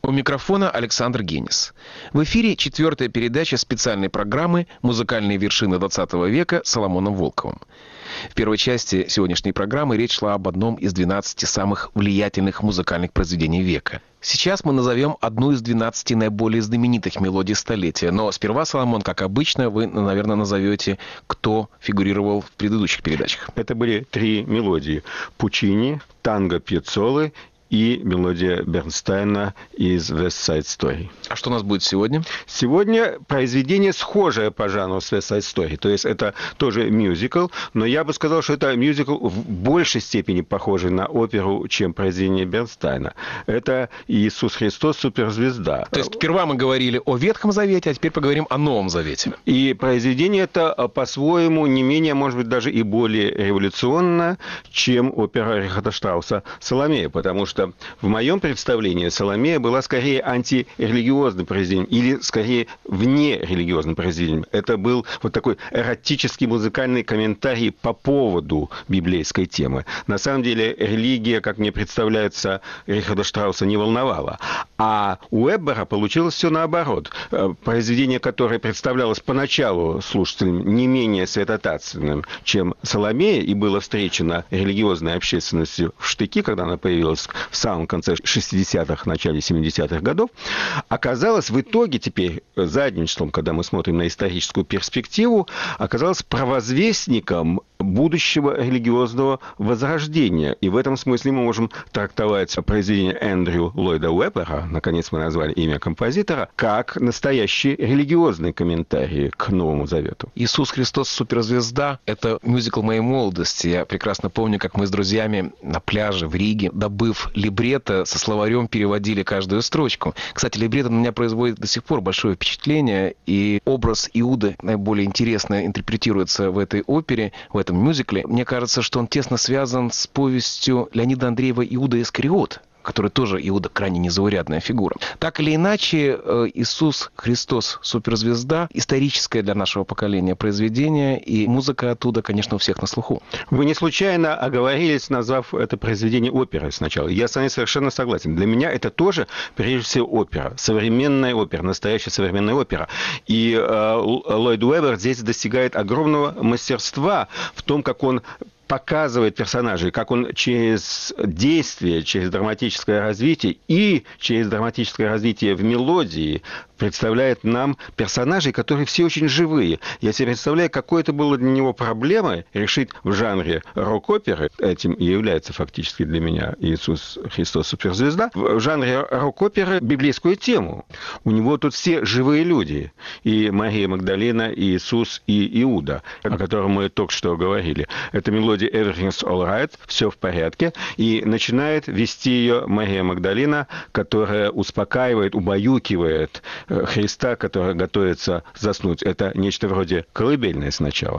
Speaker 16: У микрофона Александр Генис. В эфире четвертая передача специальной программы «Музыкальные вершины двадцатого века» с Соломоном Волковым. В первой части сегодняшней программы речь шла об одном из двенадцати самых влиятельных музыкальных произведений века. Сейчас мы назовем одну из двенадцати наиболее знаменитых мелодий столетия. Но сперва, Соломон, как обычно, вы, наверное, назовете, кто фигурировал в предыдущих передачах.
Speaker 17: Это были три мелодии. Пучини, танго Пьяццолы и мелодия Бернстейна из West Side Story.
Speaker 16: А что у нас будет сегодня?
Speaker 17: Сегодня произведение схожее по жанру с West Side Story. То есть это тоже мюзикл, но я бы сказал, что это мюзикл в большей степени похожий на оперу, чем произведение Бернстейна. Это «Иисус Христос. Суперзвезда».
Speaker 16: То есть сперва мы говорили о Ветхом Завете, а теперь поговорим о Новом Завете.
Speaker 17: И произведение это по-своему не менее, может быть, даже и более революционно, чем опера Рихарда Штрауса «Соломея», потому что в моем представлении «Соломея» была скорее антирелигиозным произведением или скорее внерелигиозным произведением. Это был вот такой эротический музыкальный комментарий по поводу библейской темы. На самом деле религия, как мне представляется, Рихарда Штрауса не волновала. А у Эббера получилось все наоборот. Произведение, которое представлялось поначалу слушателям не менее святотатственным, чем «Соломея», и было встречено религиозной общественностью в штыки, когда она появилась в самом конце шестидесятых, начале семидесятых годов, оказалось в итоге теперь задним числом, когда мы смотрим на историческую перспективу, оказалось провозвестником будущего религиозного возрождения. И в этом смысле мы можем трактовать произведение Эндрю Ллойда Уэббера, наконец мы назвали имя композитора, как настоящий религиозный комментарий к Новому Завету.
Speaker 16: «Иисус Христос. Суперзвезда» — это мюзикл моей молодости. Я прекрасно помню, как мы с друзьями на пляже в Риге, добыв либретто, со словарем переводили каждую строчку. Кстати, либретто на меня производит до сих пор большое впечатление, и образ Иуды наиболее интересно интерпретируется в этой опере, в этом мюзикле. Мне кажется, что он тесно связан с повестью Леонида Андреева «Иуда Искариот», который тоже Иуда крайне незаурядная фигура. Так или иначе, «Иисус Христос. Суперзвезда» — историческое для нашего поколения произведение, и музыка оттуда, конечно, у всех на слуху.
Speaker 17: Вы не случайно оговорились, назвав это произведение оперой сначала. Я с вами совершенно согласен. Для меня это тоже, прежде всего, опера. Современная опера, настоящая современная опера. И э, Ллойд Уэббер здесь достигает огромного мастерства в том, как он показывает персонажей, как он через действие, через драматическое развитие и через драматическое развитие в мелодии представляет нам персонажей, которые все очень живые. Я себе представляю, какой это было для него проблемой решить в жанре рок-оперы, этим и является фактически для меня «Иисус Христос. Суперзвезда», в жанре рок-оперы библейскую тему. У него тут все живые люди. И Мария Магдалина, и Иисус, и Иуда, о котором мы только что говорили. Это мелодия «Everything's all right», «Все в порядке», и начинает вести ее Мария Магдалина, которая успокаивает, убаюкивает Христа, который готовится заснуть. Это нечто вроде колыбельное сначала.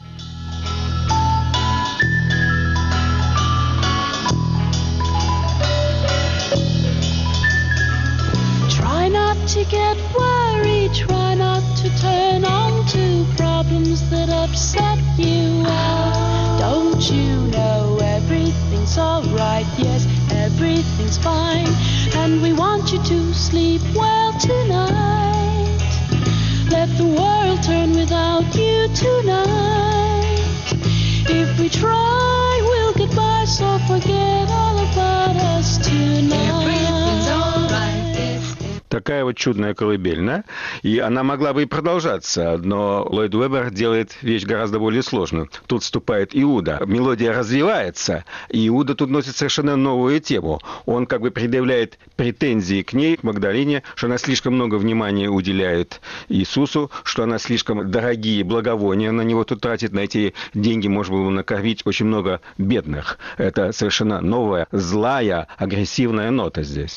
Speaker 18: Try not to get worried, try not to turn on to problems that upset you. Don't you know everything's alright? Yes, everything's fine. And we want you to sleep well tonight. Let the world turn without you tonight. If we try, we'll get by, so forget all about us tonight. Everything's alright.
Speaker 17: Такая вот чудная колыбельная, и она могла бы и продолжаться, но Ллойд Уэббер делает вещь гораздо более сложную. Тут вступает Иуда. Мелодия развивается, и Иуда тут носит совершенно новую тему. Он как бы предъявляет претензии к ней, к Магдалине, что она слишком много внимания уделяет Иисусу, что она слишком дорогие благовония на него тут тратит. На эти деньги можно было накормить очень много бедных. Это совершенно новая, злая, агрессивная нота здесь.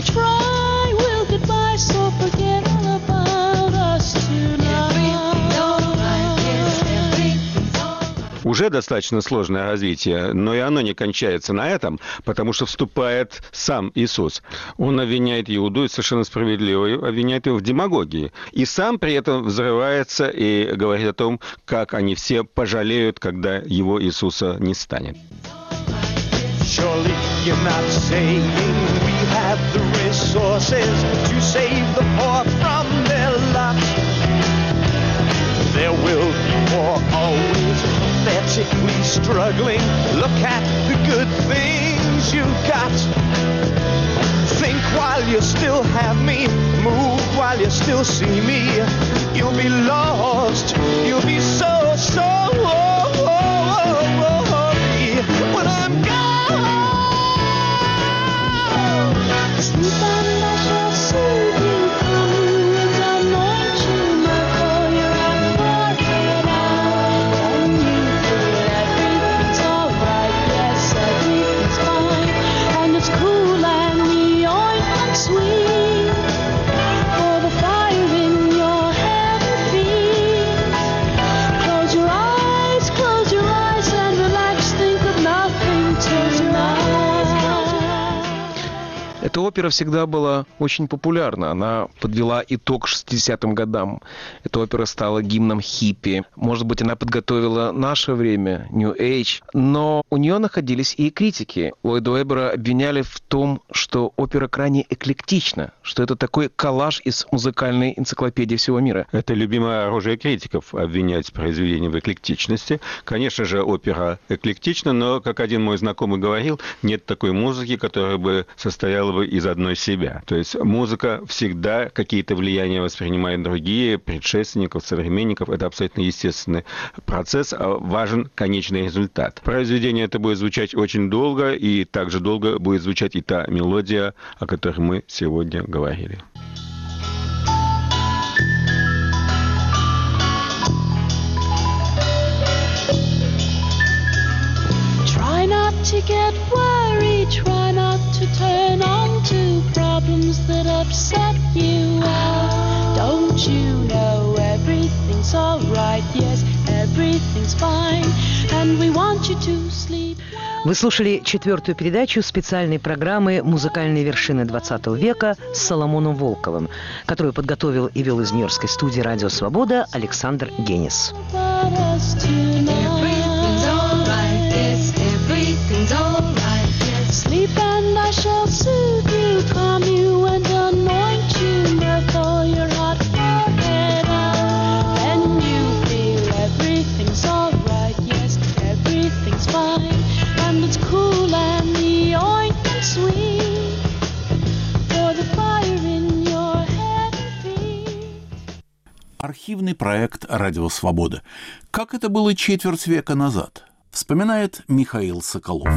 Speaker 18: try, we'll get by, so forget all about us tonight.
Speaker 17: Уже достаточно сложное развитие, но и оно не кончается на этом, потому что вступает сам Иисус. Он обвиняет Иуду, и совершенно справедливо обвиняет его в демагогии. И сам при этом взрывается и говорит о том, как они все пожалеют, когда его Иисуса не станет.
Speaker 19: Surely you're not saying we have the resources to save the poor from their lot. There will be more always pathetically struggling. Look at the good things you've got. Think while you still have me. Move while you still see me. You'll be lost. You'll be so, so lonely when I'm gone.
Speaker 18: Sleep and I shall soothe you, come and anoint you, my for your forehead out. Can you feel everything's alright? Yes, everything's fine. And it's cool and the ointment sweet. For the fire in your head and feet. Close your eyes, close your eyes and relax. Think of nothing till your eyes.
Speaker 16: Эта опера всегда была очень популярна. Она подвела итог шестидесятым годам. Эта опера стала гимном хиппи. Может быть, она подготовила наше время, New Age. Но у нее находились и критики. Ллойда Уэббера обвиняли в том, что опера крайне эклектична, что это такой коллаж из музыкальной энциклопедии всего мира.
Speaker 17: Это любимое оружие критиков — обвинять произведение в эклектичности. Конечно же, опера эклектична, но, как один мой знакомый говорил, нет такой музыки, которая бы состояла бы из одной себя. То есть музыка всегда какие-то влияния воспринимает другие, предшественников, современников. Это абсолютно естественный процесс, а важен конечный результат. Произведение это будет звучать очень долго, и также долго будет звучать и та мелодия, о которой мы сегодня говорили.
Speaker 18: Try not to get worried, try not to turn on to problems that upset you out. Don't you know everything's alright? Yes, everything's fine. And we want you to sleep.
Speaker 20: Вы слушали четвертую передачу специальной программы «Музыкальные вершины двадцатого века» с Соломоном Волковым, которую подготовил и вел из Нью-Йоркской студии «Радио Свобода» Александр Генис.
Speaker 18: Sleep and I shall soothe you, calm you and anoint you, therefore your hot forehead out. Then you feel everything's alright, yes, everything's fine. And it's cool and the ointment sweet, for the fire in your head and feet.
Speaker 1: Архивный проект «Радио Свобода». Как это было четверть века назад, вспоминает Михаил Соколов.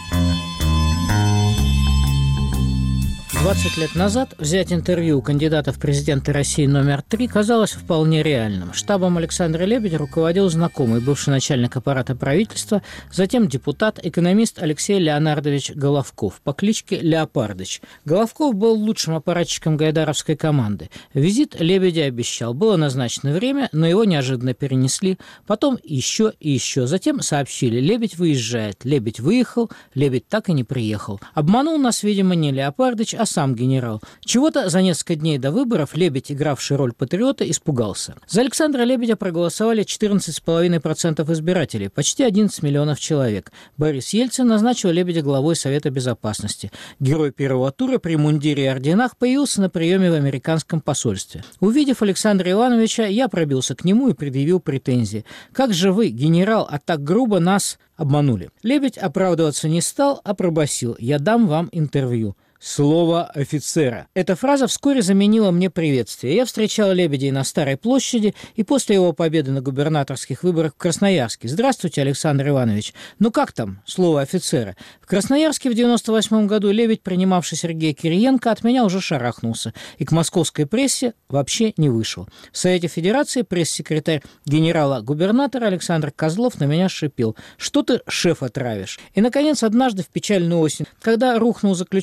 Speaker 21: двадцать лет назад взять интервью у кандидата в президенты России номер три казалось вполне реальным. Штабом Александра Лебедя руководил знакомый, бывший начальник аппарата правительства, затем депутат, экономист Алексей Леонардович Головков по кличке Леопардыч. Головков был лучшим аппаратчиком гайдаровской команды. Визит Лебедя обещал. Было назначено время, но его неожиданно перенесли. Потом еще и еще. Затем сообщили: Лебедь выезжает. Лебедь выехал, Лебедь так и не приехал. Обманул нас, видимо, не Леопардыч, а сам генерал. Чего-то за несколько дней до выборов Лебедь, игравший роль патриота, испугался. За Александра Лебедя проголосовали четырнадцать целых пять десятых процента избирателей, почти одиннадцать миллионов человек. Борис Ельцин назначил Лебедя главой Совета Безопасности. Герой первого тура при мундире и орденах появился на приеме в американском посольстве. Увидев Александра Ивановича, я пробился к нему и предъявил претензии. «Как же вы, генерал, а так грубо нас обманули?» Лебедь оправдываться не стал, а пробасил: «Я дам вам интервью». Слово офицера. Эта фраза вскоре заменила мне приветствие. Я встречал Лебедя на Старой площади и после его победы на губернаторских выборах в Красноярске. «Здравствуйте, Александр Иванович. Ну как там? Слово офицера». В Красноярске в девяносто восьмом году Лебедь, принимавший Сергея Кириенко, от меня уже шарахнулся и к московской прессе вообще не вышел. В Совете Федерации пресс-секретарь генерала-губернатора Александр Козлов на меня шипел: «Что ты, шефа, травишь?» И, наконец, однажды в печальную осень, когда рухнул заключенный Лебедь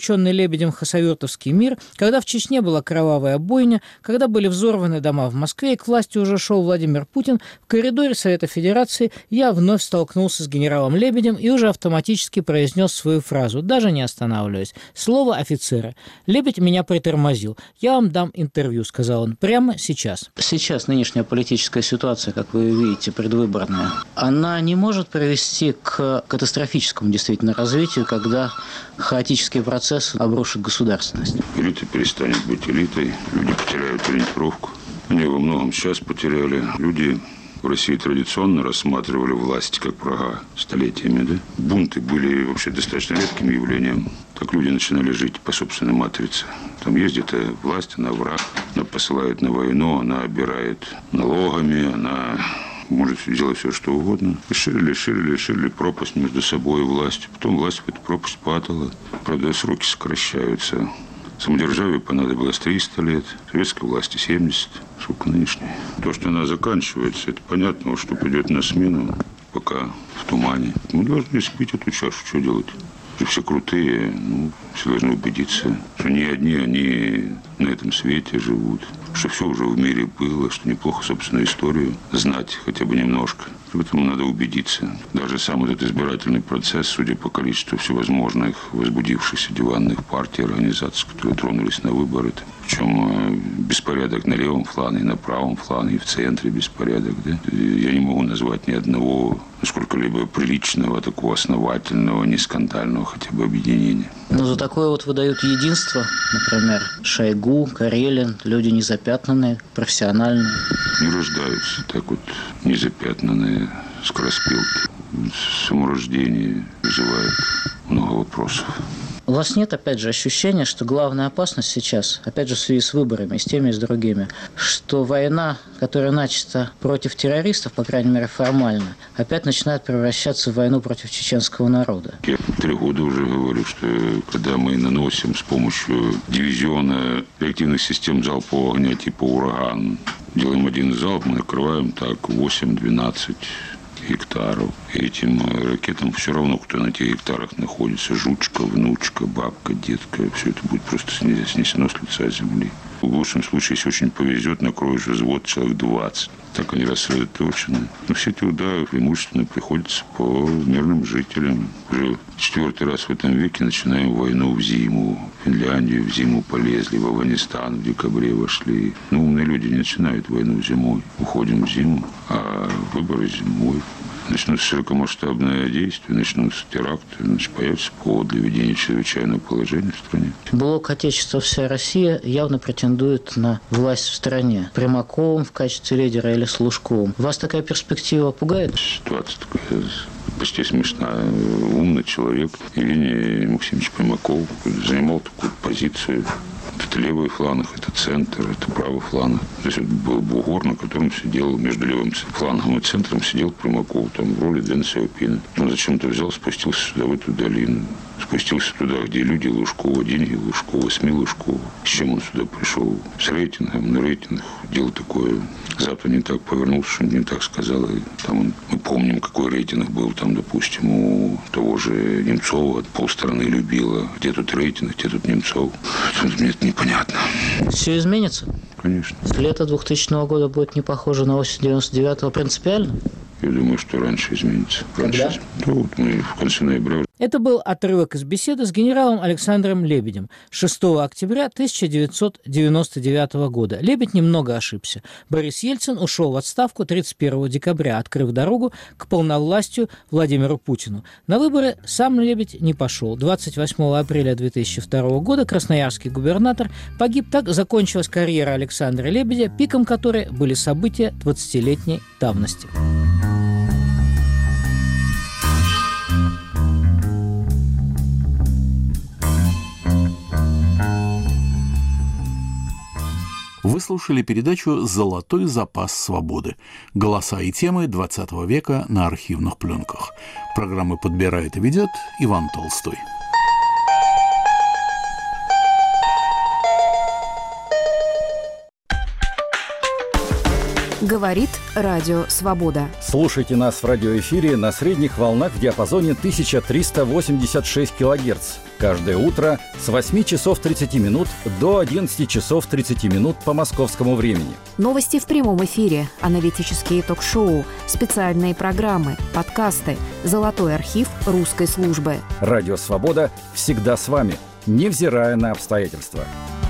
Speaker 21: Лебедем хасавюртовский мир, когда в Чечне была кровавая бойня, когда были взорваны дома в Москве и к власти уже шел Владимир Путин, в коридоре Совета Федерации я вновь столкнулся с генералом Лебедем и уже автоматически произнес свою фразу, даже не останавливаясь. Слово офицера. Лебедь меня притормозил. «Я вам дам интервью», — сказал он, — «прямо сейчас».
Speaker 2: Сейчас нынешняя политическая ситуация, как вы видите, предвыборная, она не может привести к катастрофическому действительно развитию, когда хаотический процесс обрушит государственность.
Speaker 22: Элита перестанет быть элитой, люди потеряют ориентировку. Они во многом сейчас потеряли. Люди в России традиционно рассматривали власть как врага столетиями. Да? Бунты были вообще достаточно редким явлением. Так люди начинали жить по собственной матрице. Там есть где-то власть, она враг, она посылает на войну, она обирает налогами, она может делать все, что угодно. И ширили, ширили, ширили пропасть между собой и властью. Потом власть в эту пропасть падала. Правда, сроки сокращаются. Самодержавию понадобилось триста лет, советской власти семьдесят. Сколько нынешней? То, что она заканчивается, это понятно, но что придет на смену, пока в тумане. Мы должны испить эту чашу, что делать? Что все крутые, ну, все должны убедиться, что не одни они на этом свете живут, что все уже в мире было, что неплохо собственную историю знать хотя бы немножко. В этом надо убедиться. Даже сам этот избирательный процесс, судя по количеству всевозможных возбудившихся диванных партий, организаций, которые тронулись на выборы, причем беспорядок на левом фланге, на правом фланге, в центре беспорядок. Да? Я не могу назвать ни одного сколько-либо приличного, такого основательного, не скандального хотя бы объединения.
Speaker 2: Но за такое вот выдают единство, например, Шойгу, Карелин, люди незапятнанные, профессиональные.
Speaker 22: Не рождаются так вот незапятнанные скороспелки. Саморождение вызывает много вопросов.
Speaker 2: У вас нет, опять же, ощущения, что главная опасность сейчас, опять же, в связи с выборами, и с теми, и с другими, что война, которая начата против террористов, по крайней мере, формально, опять начинает превращаться в войну против чеченского народа?
Speaker 22: Я три года уже говорю, что когда мы наносим с помощью дивизиона реактивных систем залпового огня типа «Ураган», делаем один залп, мы накрываем так восемь-двенадцать гектаров. Этим ракетам все равно, кто на этих гектарах находится. Жучка, внучка, бабка, детка. Все это будет просто снесено с лица земли. В лучшем случае, если очень повезет, накроешь взвод человек двадцать. Так они рассредоточены. Но все эти удары преимущественно приходятся по мирным жителям. Уже четвертый раз в этом веке начинаем войну в зиму. В Финляндию в зиму полезли, в Афганистан в декабре вошли. Но умные люди не начинают войну зимой. Уходим в зиму, а выборы зимой. Начнутся широкомасштабные действия, начнутся теракты, значит, появится повод для введения чрезвычайного положения в стране.
Speaker 2: Блок Отечества «Вся Россия» явно претендует на власть в стране. Примаковым в качестве лидера или с Лужковым. Вас такая перспектива пугает?
Speaker 22: Ситуация такая почти смешная. Умный человек Евгений Максимович Примаков занимал такую позицию. Это левый фланг, это центр, это правый фланг. Здесь вот был бугор, на котором сидел, между левым флангом и центром сидел Примаков, там в роли Дэна Сяопина. Он зачем-то взял, спустился сюда, в эту долину. Спустился туда, где люди Лужкова, деньги Лужкова, СМИ Лужкова. С чем он сюда пришел? С рейтингом, на рейтинг. Дело такое. Завтра не так повернулся, что не так сказал. И там он, мы помним, какой рейтинг был там, допустим, у того же Немцова. Полстраны любила. Где тут рейтинг, где тут Немцов? Мне это непонятно.
Speaker 2: Все изменится?
Speaker 22: Конечно.
Speaker 2: Лето двухтысячного года будет не похоже на осень девяносто девятого принципиально?
Speaker 22: Я думаю, что раньше изменится. Раньше.
Speaker 2: Когда?
Speaker 22: Ну, вот мы в конце ноября.
Speaker 21: Это был отрывок из беседы с генералом Александром Лебедем шестого октября тысяча девятьсот девяносто девятого года. Лебедь немного ошибся. Борис Ельцин ушел в отставку тридцать первого декабря, открыв дорогу к полновластию Владимиру Путину. На выборы сам Лебедь не пошел. двадцать восьмого апреля две тысячи второго года красноярский губернатор погиб. Так закончилась карьера Александра Лебедя, пиком которой были события двадцатилетней давности.
Speaker 1: Вы слушали передачу «Золотой запас свободы». Голоса и темы двадцатого века на архивных пленках. Программу подбирает и ведет Иван Толстой.
Speaker 3: Говорит Радио Свобода.
Speaker 5: Слушайте нас в радиоэфире на средних волнах в диапазоне тысяча триста восемьдесят шесть килогерц. Каждое утро с восьми часов тридцати минут до одиннадцати часов тридцати минут по московскому времени.
Speaker 3: Новости в прямом эфире, аналитические ток-шоу, специальные программы, подкасты, золотой архив русской службы.
Speaker 5: Радио «Свобода» всегда с вами, невзирая на обстоятельства.